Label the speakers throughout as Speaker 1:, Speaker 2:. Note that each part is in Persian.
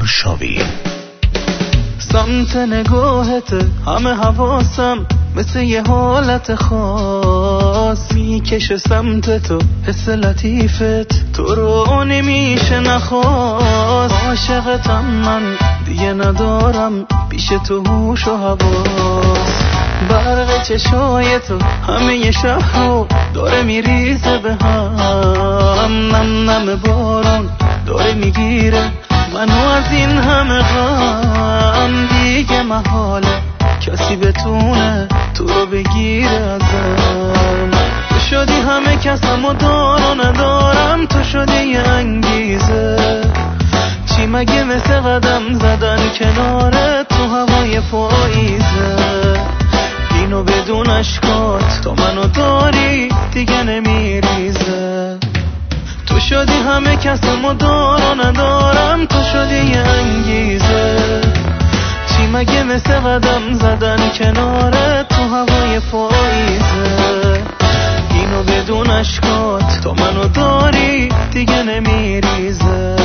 Speaker 1: آرشاوین. سمت نگاهت همه حواسم مثل یه حالت خاص میکشه سمت تو، حس لطیفت تو رو نمیشه نخواست. عاشقتم من دیگه ندارم پیش تو هوش و حواس. برق چشای تو همه شهر رو داره میریزه به هم، نم نم بارون داره میگیره منو از این همه غم. دیگه محاله کسی بتونه تو رو بگیره ازم. تو شدی همه کسمو دار و ندارم، تو شدی یه انگیزه. چی مگه مثل قدم زدن کنارت تو هوای پاییزه. اینو بدون اشکات تو منو داری دیگه نمیریزه. تو شدی همه کسمو دار و ندارم، تو شدی یه انگیزه. چی مگه مثل قدم زدن کنارت تو هوای پاییزه. اینو بدون اشکات تو منو داری دیگه نمیریزه.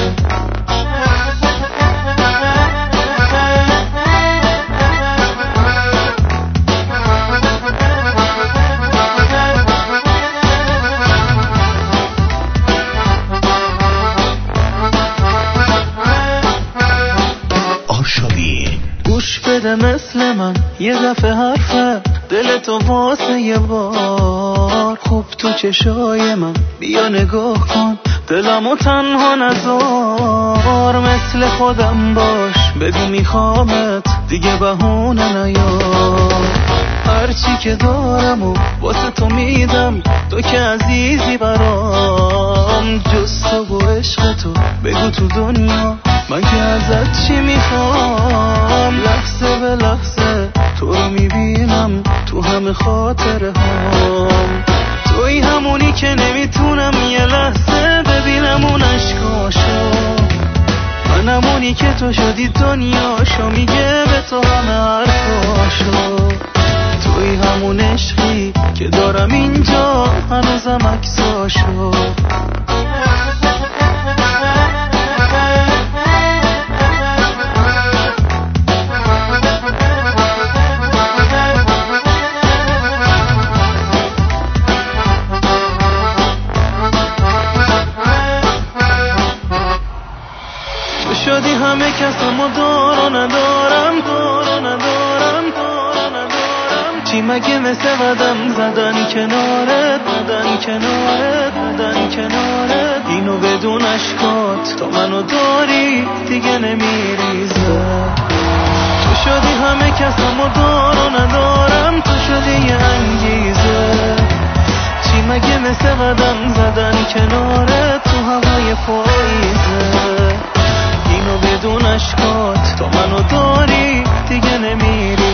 Speaker 1: گوش بده مثل من یه دفعه حرفه دلتو واسه یه بار. خوب تو چشای من بیا نگاه کن دلمو تنها نذار. مثل خودم باش بگو میخوامت دیگه بهونه نیار. هرچی که دارم و واسه تو میدم، تو که عزیزی برام. جز تو و عشق تو بگو تو دنیا من که ازت چی میخوام. لحظه به لحظه تو رو میبینم تو همه خاطره هام. توی همونی که نمیتونم یه لحظه ببینم اون اشکاشو. من همونی که تو شدی دنیاشو میگه به تو همه حرفاشو. توی همون عشقی که دارم اینجا هنوزم عکساشو. شدی همه کسمو دار و ندارم. چی مگه مثل قدم زدن کنارت. اینو بدون اشکات تو منو داری دیگه نمیریزه. تو شدی همه کسمو دار و ندارم، تو شدی یه انگیزه. چی مگه مثل قدم زدن کنارت تو هوای پاییزه. اینو بدون اشکات تو منو داری دیگه نمیری.